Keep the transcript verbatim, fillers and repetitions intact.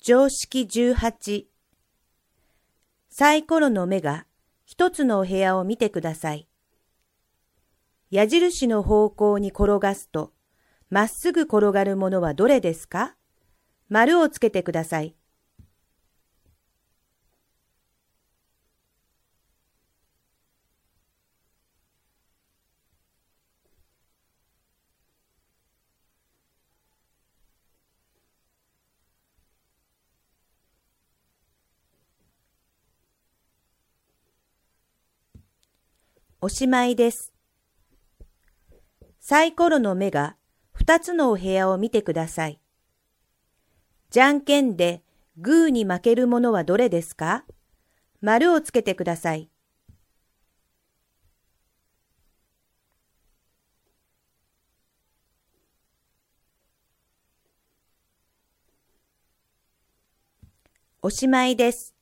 常識じゅうはち。サイコロの目が一つのお部屋を見てください。矢印の方向に転がすと、まっすぐ転がるものはどれですか？丸をつけてください。おしまいです。サイコロの目が二つのお部屋を見てください。じゃんけんでグーに負けるものはどれですか？丸をつけてください。おしまいです。